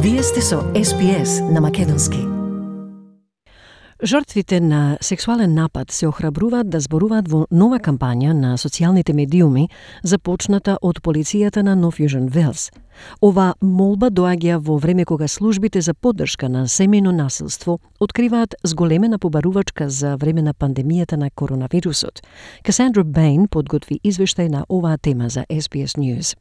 Вие сте со SPS на македонски. Жртвите на сексуален напад се охрабруваат да зборуваат во нова кампања на социјалните медиуми, започната од полицијата на Нов Јужен Велс. Ова молба доаѓа во време кога службите за поддршка на семејно насилство откриваат зголемена побарувачка за време на пандемијата на коронавирусот. Касандра Бейн подготви извештај на оваа тема за SBS News.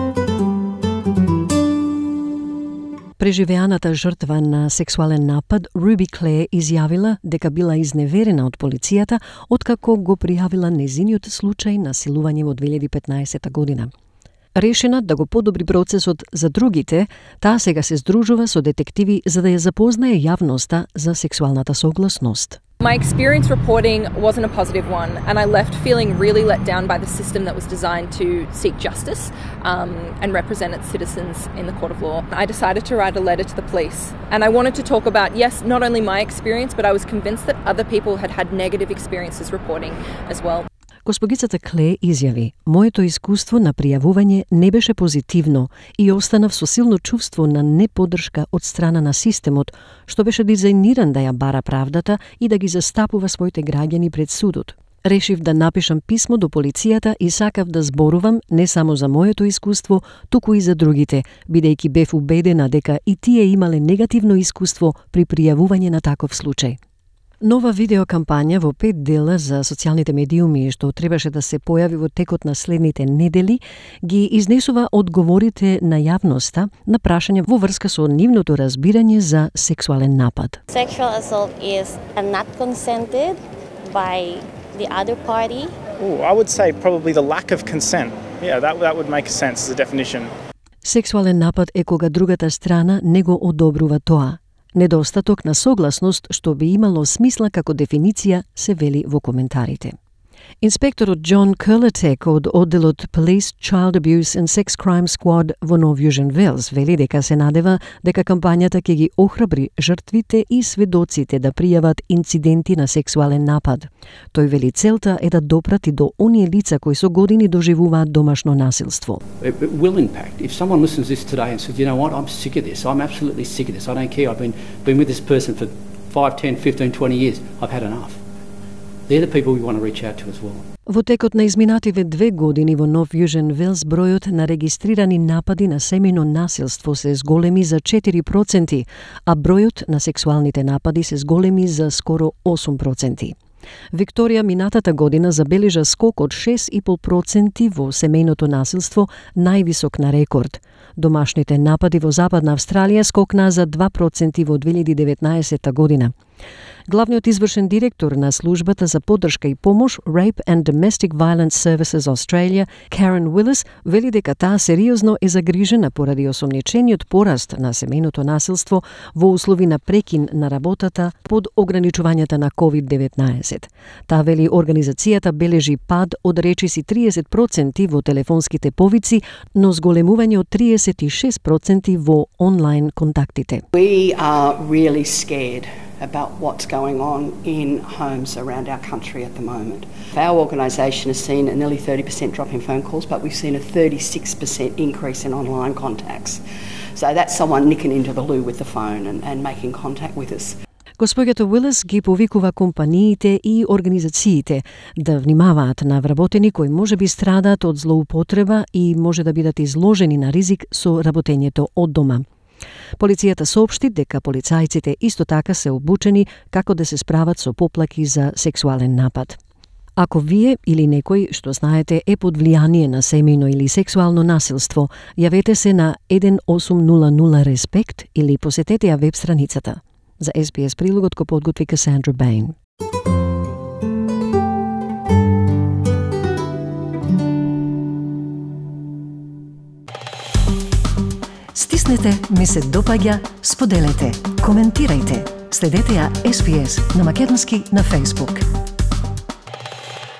Преживеаната жртва на сексуален напад, Руби Клеер, изјавила дека била изневерена од полицијата откако го пријавила незиниот случај на силување во 2015 година. Решена да го подобри процесот за другите, таа сега се здружува со детективи за да ја запознае јавноста за сексуалната согласност. My experience reporting wasn't a positive one, and I left feeling really let down by the system that was designed to seek justice and represent its citizens in the court of law. I decided to write a letter to the police, and I wanted to talk about, yes, not only my experience, but I was convinced that other people had had negative experiences reporting as well. Госпогицата Клеер изјави: "Моето искуство на пријавување не беше позитивно и останав со силно чувство на неподдршка од страна на системот, што беше дизајниран да ја бара правдата и да ги застапува своите граѓани пред судот. Решив да напишам писмо до полицијата и сакав да зборувам не само за моето искуство, туку и за другите, бидејќи бев убедена дека и тие имале негативно искуство при пријавување на таков случај." Нова видеокампања во 5 дела за социјалните медиуми што требаше да се појави во текот на следните недели ги изнесува одговорите на јавноста на прашања во врска со нивното разбирање за сексуален напад. Sexual assault is not consented by the other party. I would say probably the lack of consent. Yeah, that would make sense as a definition. Сексуален напад е кога другата страна не го одобрува тоа. Недостаток на согласност што би имало смисла како дефиниција се вели во коментарите. Инспекторот Џон Керлетек од одделот Police, Child Abuse and Sex Crime Squad во Нов Јужен Велс вели дека се надева дека кампањата ќе ги охрабри жртвите и сведоците да пријават инциденти на сексуален напад. Тој вели целта е да допрати до оние лица кои со години доживуваат домашно насилство. It will impact. If someone listens to this today and says, you know what, I'm sick of this, I'm absolutely sick of this, I don't care, I've been with this person for 5, 10, 15, 20 years, I've had enough. They're the people we want to reach out to as well. Во текот на изминативе 2 години во Нов Јужен Велс бројот на регистрирани напади на семејно насилство се зголеми за 4%, а бројот на сексуалните напади се зголеми за скоро 8%. Викторија минатата година забележа скок од 6,5% во семејното насилство, највисок на рекорд. Домашните напади во Западна Австралија скокнаа за 2% во 2019 година. Главниот извршен директор на службата за поддршка и помош Rape and Domestic Violence Services Australia, Karen Willis, вели дека таа сериозно е загрижена поради осомничениот пораст на семејното насилство во услови на прекин на работата под ограничувањата на COVID-19. Таа вели организацијата бележи пад од речиси 30% во телефонските повици, но зголемување од 36% во онлайн контактите. We are really scared about what's going on in homes around our country at the moment. Our organisation has seen a nearly 30% drop in phone calls, but we've seen a 36% increase in online contacts. So that's someone nicking into the loo with the phone and making contact with us. Госпоѓата Уилис ги повикува компаниите и организациите да внимаваат на вработени кои може би страдаат од злоупотреба и може да бидат изложени на ризик со работењето од дома. Полицијата соопшти дека полицајците исто така се обучени како да се справат со поплаки за сексуален напад. Ако вие или некој што знаете е под влијание на семејно или сексуално насилство, јавете се на 1800 Респект или посетете ја веб страницата. За SBS прилогот го подготви Касандра Бейн. Стиснете, ми се допаѓа, споделете, коментирајте. Следете ја SBS на македонски на Facebook.